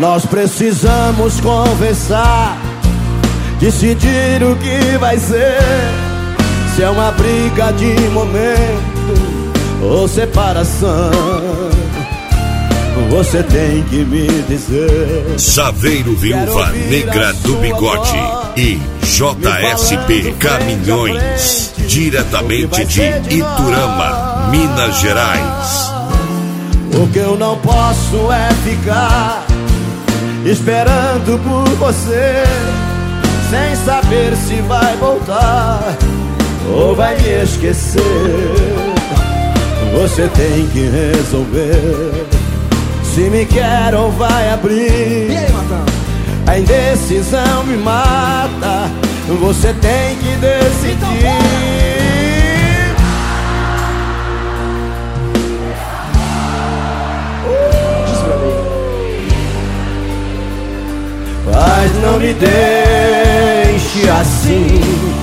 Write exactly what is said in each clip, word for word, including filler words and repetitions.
Nós precisamos conversar, decidir o que vai ser. Se é uma briga de momento ou separação, você tem que me dizer. Saveiro Viúva Negra do Bigode e J S P Caminhões, diretamente de Iturama, Minas Gerais. O que eu não posso é ficar esperando por você, sem saber se vai voltar ou vai me esquecer. Você tem que resolver se me quer ou vai abrir. E aí, Matão? A indecisão me mata, você tem que decidir. Diz pra mim. Mas não me deixe assim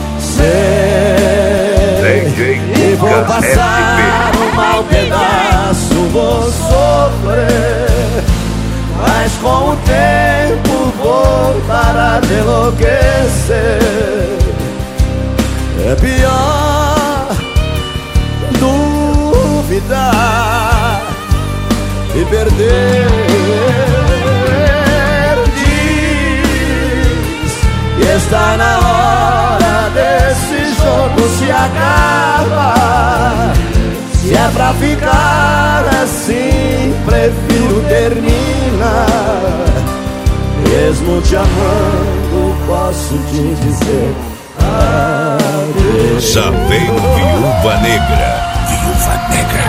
ser. E vou passar um mau pedaço, vou sofrer, mas com o tempo vou parar de enlouquecer. É pior duvidar e perder. Diz que está na hora desse jogo se acabar. Se é pra ficar assim, prefiro terminar. Mesmo te amando, posso te dizer adeus. Saveiro Viúva Negra. Viúva Negra.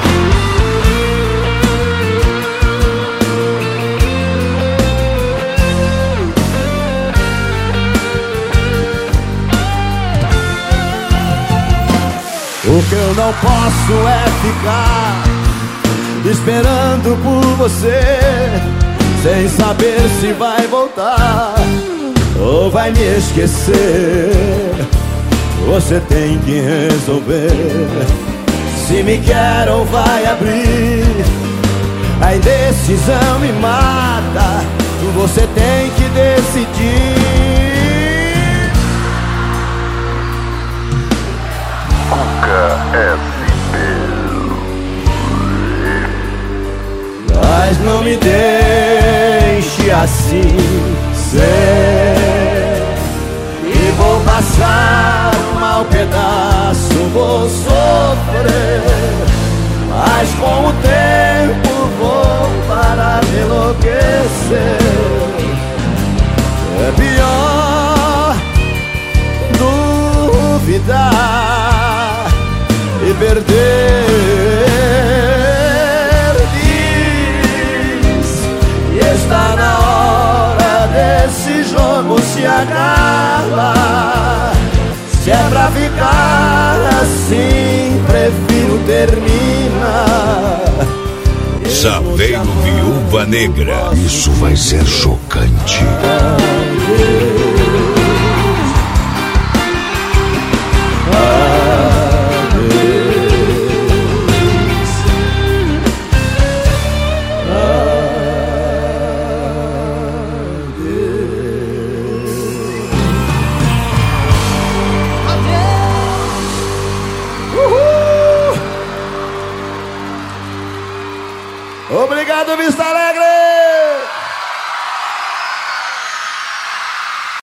O que eu não posso é ficar esperando por você, sem saber se vai voltar ou vai me esquecer. Você tem que resolver se me quer ou vai abrir. A indecisão me mata, você tem que decidir. Mas não me deixe assim ser. E vou passar um mau pedaço, vou sofrer, mas com o tempo vou parar de enlouquecer. É pior duvidar e perder. Diz que está na hora desse jogo se acabar. Se é pra ficar assim, prefiro terminar. Saveiro Viúva Negra. Isso vai ser chocante. Obrigado, Vista Alegre!